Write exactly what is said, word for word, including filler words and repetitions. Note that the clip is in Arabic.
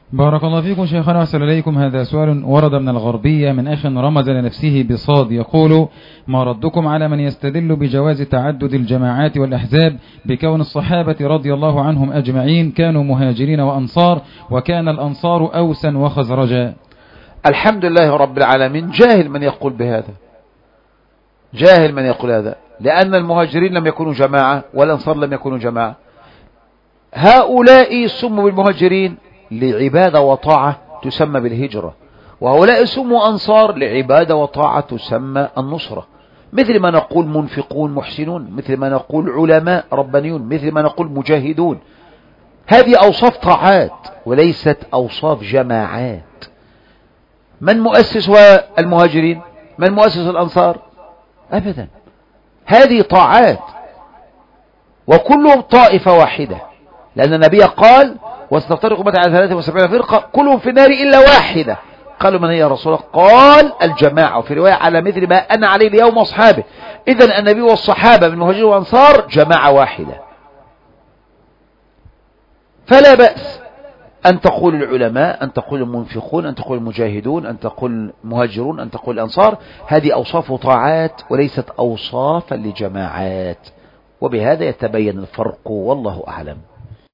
بارك الله فيكم شيخنا وأحسن إليكم. هذا سؤال ورد من الغربية من أخ رمز لنفسه بصاد، يقول: ما ردكم على من يستدل بجواز تعدد الجماعات والأحزاب بكون الصحابة رضي الله عنهم أجمعين كانوا مهاجرين وأنصار، وكان الأنصار أوسا وخزرجا؟ الحمد لله رب العالمين. جاهل من يقول بهذا، جاهل من يقول هذا، لأن المهاجرين لم يكونوا جماعة والأنصار لم يكونوا جماعة. هؤلاء سموا بالمهاجرين لعبادة وطاعة تسمى بالهجرة، وهؤلاء سموا أنصار لعبادة وطاعة تسمى النصرة. مثل ما نقول منفقون محسنون، مثل ما نقول علماء ربانيون، مثل ما نقول مجاهدون. هذه أوصاف طاعات وليست أوصاف جماعات. من مؤسس المهاجرين؟ من مؤسس الأنصار؟ أبدا، هذه طاعات وكلهم طائفة واحدة، لأن النبي قال: وستفترق أمتي على ثلاثة وسبعين فرقة كلهم في النار إلا واحدة. قالوا: من هي يا رسول الله؟ قال: الجماعة. وفي رواية: على مثل ما أنا عليه اليوم وأصحابه. إذن النبي والصحابة من المهاجرين والأنصار جماعة واحدة. فلا بأس أن تقول العلماء، أن تقول المنفقون، أن تقول المجاهدون، أن تقول المهاجرون، أن تقول الأنصار. هذه أوصاف طاعات وليست أوصافا لجماعات، وبهذا يتبين الفرق، والله أعلم.